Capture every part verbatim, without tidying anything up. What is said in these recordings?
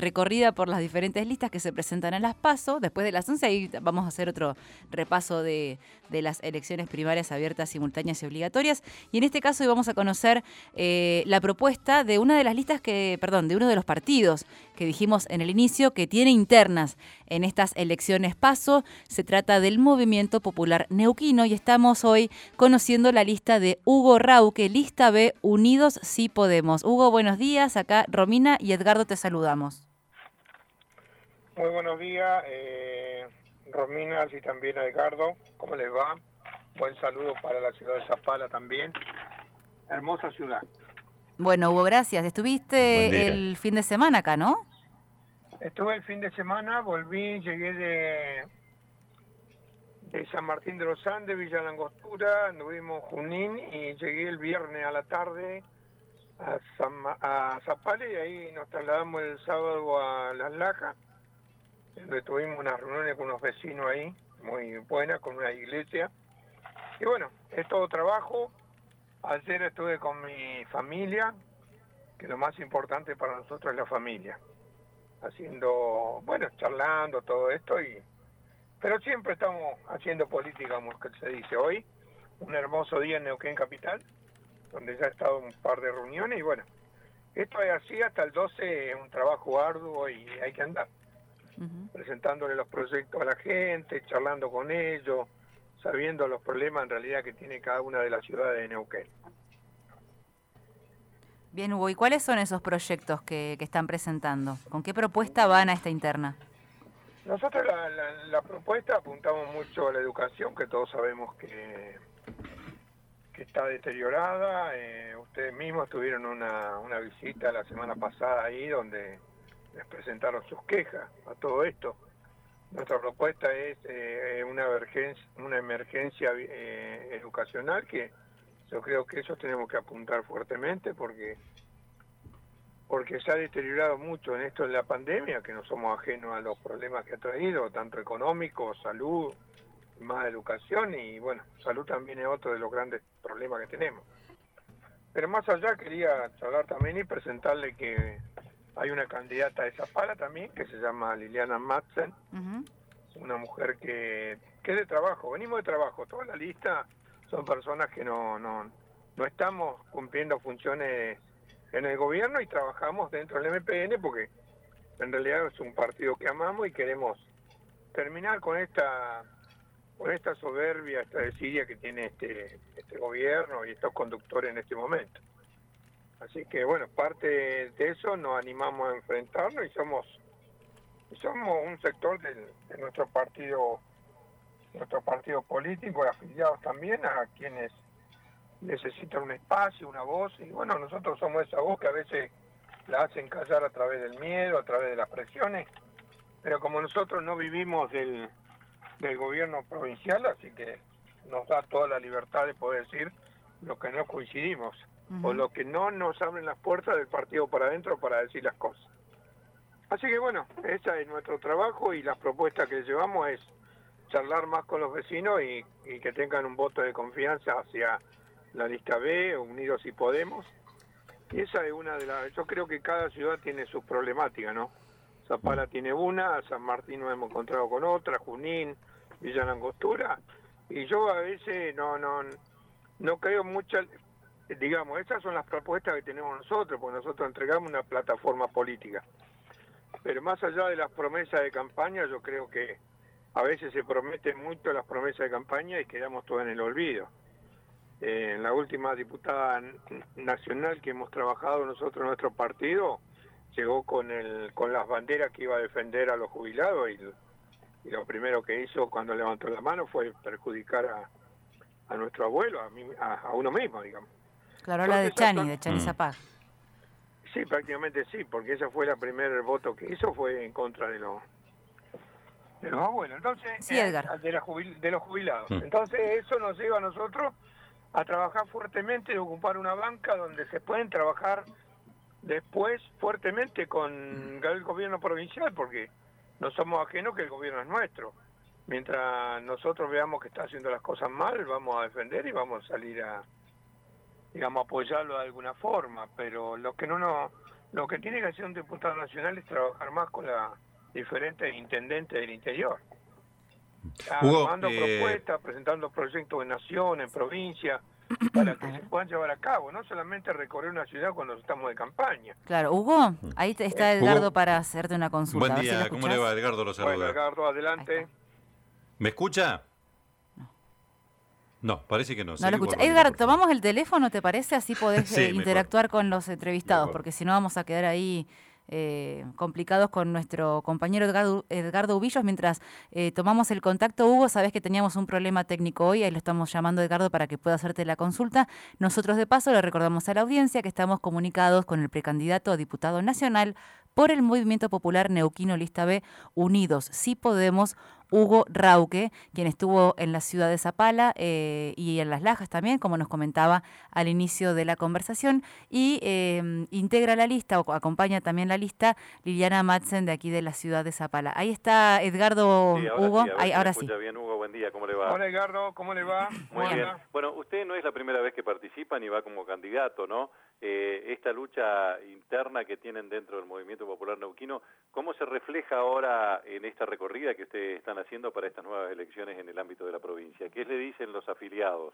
recorrida por las diferentes listas que se presentan en las PASO. Después de las once ahí vamos a hacer otro repaso de, de las elecciones primarias abiertas, simultáneas y obligatorias. Y en este caso hoy vamos a conocer eh, la propuesta de una de las listas que, perdón, de uno de los partidos que dijimos en el inicio que tiene internas en estas elecciones PASO. Se trata del Movimiento Popular Neuquino y estamos hoy conociendo la lista de Hugo Rauque, lista B, Unidos Sí Podemos. Hugo, buenos días. Acá Romina y Edgardo te saludamos. Muy buenos días, eh, Romina y también a Edgardo. ¿Cómo les va? Buen saludo para la ciudad de Zapala también. Hermosa ciudad. Bueno, Hugo, gracias. Estuviste el fin de semana acá, ¿no? Estuve el fin de semana, volví, llegué de, de San Martín de los Andes, Villa Langostura, anduvimos Junín y llegué el viernes a la tarde a, San, a Zapala y ahí nos trasladamos el sábado a Las Lajas, donde tuvimos unas reuniones con unos vecinos ahí, muy buenas, con una iglesia. Y bueno, es todo trabajo. Ayer estuve con mi familia, que lo más importante para nosotros es la familia. Haciendo, bueno, charlando todo esto, y pero siempre estamos haciendo política, como que se dice hoy. Un hermoso día en Neuquén Capital, donde ya he estado en un par de reuniones, y bueno, esto es así hasta el doce, es un trabajo arduo y hay que andar. Uh-huh. Presentándole los proyectos a la gente, charlando con ellos, sabiendo los problemas en realidad que tiene cada una de las ciudades de Neuquén. Bien, Hugo, ¿y cuáles son esos proyectos que, que están presentando? ¿Con qué propuesta van a esta interna? Nosotros la, la, la propuesta apuntamos mucho a la educación, que todos sabemos que, que está deteriorada. Eh, ustedes mismos tuvieron una, una visita la semana pasada ahí, donde les presentaron sus quejas a todo esto. Nuestra propuesta es eh, una emergencia, una emergencia eh, educacional, que yo creo que eso tenemos que apuntar fuertemente porque porque se ha deteriorado mucho en esto de la pandemia, que no somos ajenos a los problemas que ha traído, tanto económicos, salud, más educación, y bueno, salud también es otro de los grandes problemas que tenemos. Pero más allá quería hablar también y presentarle que hay una candidata de Zapala también, que se llama Liliana Madsen, uh-huh. Una mujer que, que es de trabajo, venimos de trabajo, toda la lista son personas que no, no, no estamos cumpliendo funciones en el gobierno y trabajamos dentro del M P N porque en realidad es un partido que amamos y queremos terminar con esta con esta soberbia, esta desidia que tiene este, este gobierno y estos conductores en este momento. Así que bueno, parte de eso nos animamos a enfrentarnos y somos somos un sector del, de nuestro partido nuestro partido político, afiliados también a quienes necesitan un espacio, una voz, y bueno, nosotros somos esa voz que a veces la hacen callar a través del miedo, a través de las presiones, pero como nosotros no vivimos del, del gobierno provincial, así que nos da toda la libertad de poder decir lo que no coincidimos, uh-huh. o lo que no nos abren las puertas del partido para adentro para decir las cosas. Así que bueno, ese es nuestro trabajo y las propuestas que llevamos es charlar más con los vecinos y, y que tengan un voto de confianza hacia la lista B, Unidos Sí Podemos. Y esa es una de las... Yo creo que cada ciudad tiene sus problemáticas, ¿no? Zapala tiene una, San Martín nos hemos encontrado con otra, Junín, Villa Langostura, y yo a veces no no no creo mucho, digamos, esas son las propuestas que tenemos nosotros, porque nosotros entregamos una plataforma política. Pero más allá de las promesas de campaña, yo creo que a veces se prometen mucho las promesas de campaña y quedamos todos en el olvido. Eh, en la última diputada nacional que hemos trabajado nosotros en nuestro partido, llegó con el con las banderas que iba a defender a los jubilados y, y lo primero que hizo cuando levantó la mano fue perjudicar a, a nuestro abuelo, a, mí, a, a uno mismo, digamos. Claro, la de Chani, son... de Chani Zapag. Sí, prácticamente sí, porque esa fue la primer voto que hizo, fue en contra de los de los abuelos, entonces, sí, Edgar. Eh, de, la jubil, de los jubilados. Mm. Entonces eso nos lleva a nosotros a trabajar fuertemente y ocupar una banca donde se pueden trabajar después fuertemente con el gobierno provincial, porque no somos ajenos que el gobierno es nuestro. Mientras nosotros veamos que está haciendo las cosas mal, vamos a defender y vamos a salir a, digamos, apoyarlo de alguna forma, pero lo que no nos, Lo que tiene que hacer un diputado nacional es trabajar más con la diferentes intendentes del interior. Hugo, Armando eh... propuestas, presentando proyectos en nación, en provincia, para que se puedan llevar a cabo, no solamente recorrer una ciudad cuando estamos de campaña. Claro, Hugo, ahí te está Edgardo Hugo, para hacerte una consulta. Buen día, si ¿cómo le va? Edgardo lo saluda. Bueno, Edgardo, adelante. ¿Me escucha? No, parece que no. No lo escucha. Edgar, tomamos el teléfono, ¿te parece? Así podés sí, eh, interactuar mejor. con los entrevistados, Mejor. Porque si no vamos a quedar ahí eh, complicados con nuestro compañero Edgardo, Edgardo Ubillos. Mientras eh, tomamos el contacto, Hugo, sabés que teníamos un problema técnico hoy, ahí lo estamos llamando a Edgardo para que pueda hacerte la consulta. Nosotros de paso le recordamos a la audiencia que estamos comunicados con el precandidato a diputado nacional por el Movimiento Popular Neuquino Lista B, Unidos Sí Podemos, Hugo Rauque, quien estuvo en la ciudad de Zapala eh, y en Las Lajas también, como nos comentaba al inicio de la conversación, y eh, integra la lista o acompaña también la lista Liliana Madsen de aquí de la ciudad de Zapala. Ahí está Edgardo, sí, ahora Hugo. Sí, Ahí, si ahora me escucha sí. bien, Hugo, buen día, ¿cómo le va? Hola Edgardo, ¿cómo le va? Muy Hola. bien. Bueno, usted no es la primera vez que participa ni va como candidato, ¿no? Eh, esta lucha interna que tienen dentro del Movimiento Popular Neuquino, ¿cómo se refleja ahora en esta recorrida que ustedes están haciendo para estas nuevas elecciones en el ámbito de la provincia? ¿Qué le dicen los afiliados?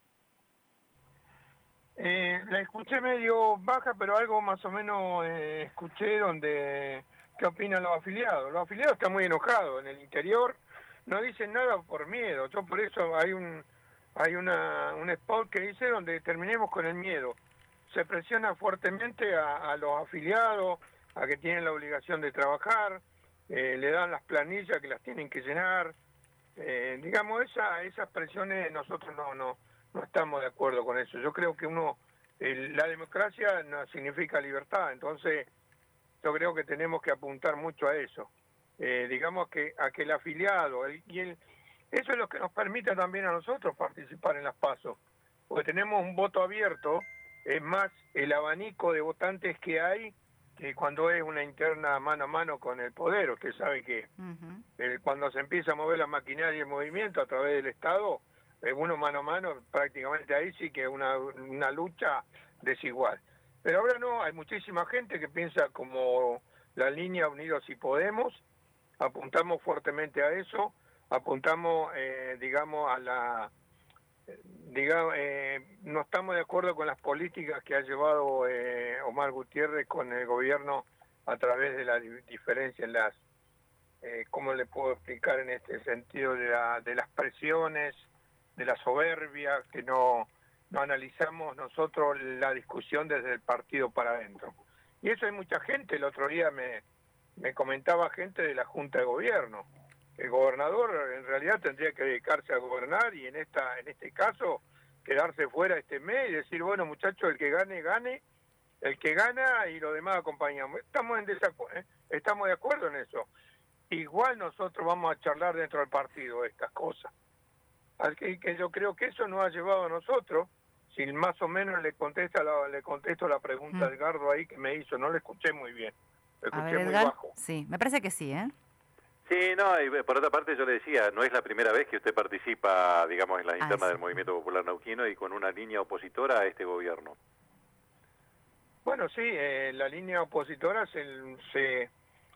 Eh, la escuché medio baja, pero algo más o menos eh, escuché donde qué opinan los afiliados. Los afiliados están muy enojados en el interior, no dicen nada por miedo. Yo por eso hay un hay una un spot que dice donde terminemos con el miedo. Se presiona fuertemente a, a los afiliados, a que tienen la obligación de trabajar, eh, le dan las planillas que las tienen que llenar. Eh, digamos, esa, esas presiones nosotros no, no, no estamos de acuerdo con eso. Yo creo que uno, el, la democracia no significa libertad, entonces yo creo que tenemos que apuntar mucho a eso. Eh, digamos que a que el afiliado, el, y el, eso es lo que nos permite también a nosotros participar en las PASO, porque tenemos un voto abierto, es más el abanico de votantes que hay que cuando es una interna mano a mano con el poder. Usted sabe que uh-huh. eh, cuando se empieza a mover la maquinaria y el movimiento a través del Estado, eh, uno mano a mano, prácticamente ahí sí que es una, una lucha desigual. Pero ahora no, hay muchísima gente que piensa como la línea Unidos Sí Podemos, apuntamos fuertemente a eso, apuntamos, eh, digamos, a la... digamos, eh, no estamos de acuerdo con las políticas que ha llevado eh, Omar Gutiérrez con el gobierno a través de la diferencia en las, eh, ¿cómo le puedo explicar en este sentido? De, la, de las presiones, de la soberbia, que no, no analizamos nosotros la discusión desde el partido para adentro. Y eso hay mucha gente, el otro día me, me comentaba gente de la Junta de Gobierno. El gobernador en realidad tendría que dedicarse a gobernar y en esta en este caso quedarse fuera este mes y decir, bueno muchachos, el que gane, gane, el que gana y los demás acompañamos. Estamos en desacu- ¿eh? Estamos de acuerdo en eso. Igual nosotros vamos a charlar dentro del partido estas cosas. Así que yo creo que eso nos ha llevado a nosotros, si más o menos le contesta la, le contesto la pregunta mm. de Edgardo ahí que me hizo, no le escuché muy bien, le escuché a ver, muy Edgar, bajo. Sí, me parece que sí, ¿eh? Sí, no, y por otra parte yo le decía, no es la primera vez que usted participa, digamos, en las internas ah, sí. del Movimiento Popular Neuquino y con una línea opositora a este gobierno. Bueno, sí, eh, la línea opositora se, se,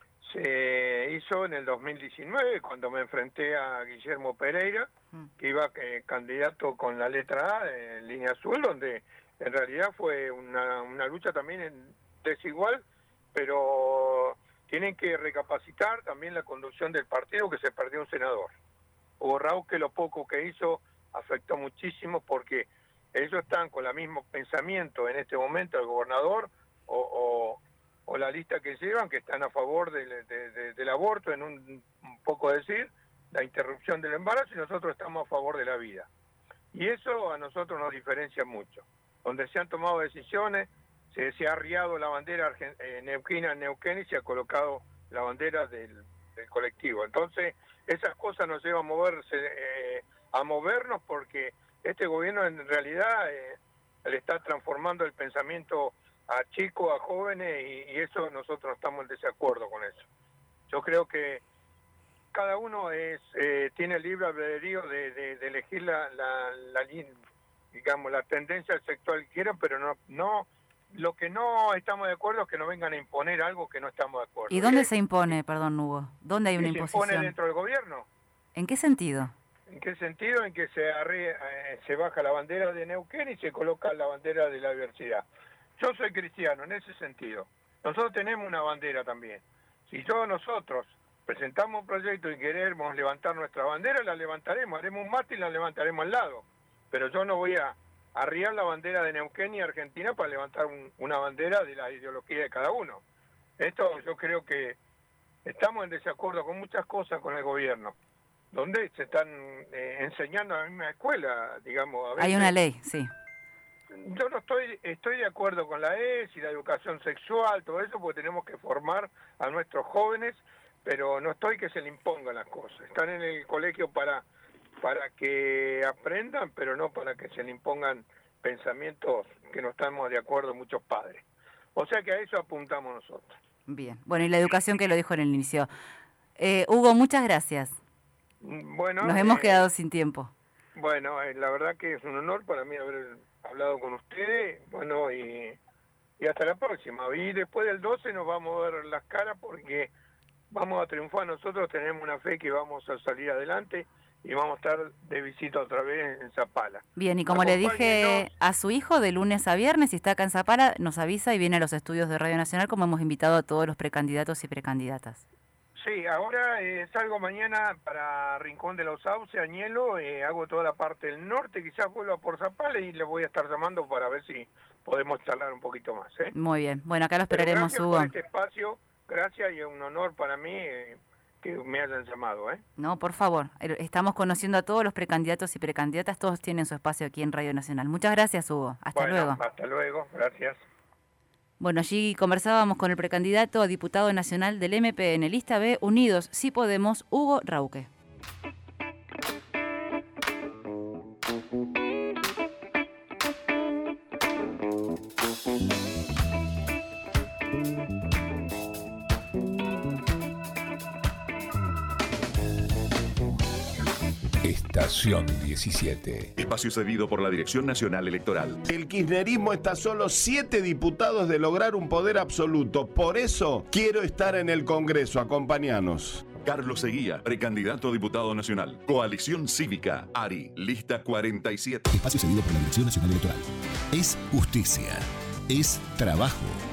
se hizo en el dos mil diecinueve, cuando me enfrenté a Guillermo Pereira, mm. que iba eh, candidato con la letra A, en línea azul, donde en realidad fue una, una lucha también en desigual, pero... tienen que recapacitar también la conducción del partido, que se perdió un senador. Hugo Rauque, lo poco que hizo afectó muchísimo porque ellos están con el mismo pensamiento en este momento, el gobernador o, o, o la lista que llevan, que están a favor de, de, de, del aborto, en un, un poco decir, la interrupción del embarazo, y nosotros estamos a favor de la vida. Y eso a nosotros nos diferencia mucho. Donde se han tomado decisiones, Se, se ha arriado la bandera eh, neuquina en Neuquén y se ha colocado la bandera del, del colectivo. Entonces, esas cosas nos llevan a moverse, eh, a movernos porque este gobierno en realidad eh, le está transformando el pensamiento a chicos, a jóvenes, y, y eso nosotros estamos en desacuerdo con eso. Yo creo que cada uno es eh, tiene el libre albedrío de, de, de elegir la, la, la, digamos, la tendencia sexual que quieran, pero no... no lo que no estamos de acuerdo es que nos vengan a imponer algo que no estamos de acuerdo. ¿Y dónde se impone, perdón, Hugo? ¿Dónde hay una ¿Se imposición? impone dentro del gobierno? ¿En qué sentido? ¿En qué sentido? En que se, arre, eh, se baja la bandera de Neuquén y se coloca la bandera de la diversidad. Yo soy cristiano en ese sentido. Nosotros tenemos una bandera también. Si todos nosotros presentamos un proyecto y queremos levantar nuestra bandera, la levantaremos, haremos un mástil y la levantaremos al lado. Pero yo no voy a arriar la bandera de Neuquén y Argentina para levantar un, una bandera de la ideología de cada uno. Esto yo creo que estamos en desacuerdo con muchas cosas con el gobierno, donde se están eh, enseñando en la misma escuela, digamos. A veces, hay una ley, sí. Yo no estoy estoy de acuerdo con la E S y la educación sexual, todo eso, porque tenemos que formar a nuestros jóvenes, pero no estoy que se le impongan las cosas. Están en el colegio para para que aprendan, pero no para que se le impongan pensamientos que no estamos de acuerdo muchos padres. O sea que a eso apuntamos nosotros. Bien. Bueno, y la educación que lo dijo en el inicio. Eh, Hugo, muchas gracias. Bueno, Nos hemos eh, quedado sin tiempo. Bueno, eh, la verdad que es un honor para mí haber hablado con ustedes. Bueno, y, y hasta la próxima. Y después del doce nos vamos a ver las caras porque vamos a triunfar. Nosotros tenemos una fe que vamos a salir adelante y vamos a estar de visita otra vez en Zapala. Bien, y como le dije a su hijo, de lunes a viernes, si está acá en Zapala, nos avisa y viene a los estudios de Radio Nacional, como hemos invitado a todos los precandidatos y precandidatas. Sí, ahora eh, salgo mañana para Rincón de los Sauces, Añelo, eh, hago toda la parte del norte, quizás vuelva por Zapala y le voy a estar llamando para ver si podemos charlar un poquito más. ¿eh? Muy bien, bueno, acá lo esperaremos, Pero gracias Hugo. por este espacio, gracias y es un honor para mí eh, que me hayan llamado. ¿eh? No, por favor, estamos conociendo a todos los precandidatos y precandidatas, todos tienen su espacio aquí en Radio Nacional. Muchas gracias, Hugo. Hasta bueno, luego. Hasta luego, gracias. Bueno, allí conversábamos con el precandidato a diputado nacional del M P en el lista B, Unidos Sí Podemos, Hugo Rauque. Estación diecisiete. Espacio cedido por la Dirección Nacional Electoral. El kirchnerismo está a solo siete diputados de lograr un poder absoluto. Por eso quiero estar en el Congreso. Acompáñanos. Carlos Seguía, precandidato a diputado nacional. Coalición Cívica, ARI, lista cuarenta y siete. Espacio cedido por la Dirección Nacional Electoral. Es justicia. Es trabajo.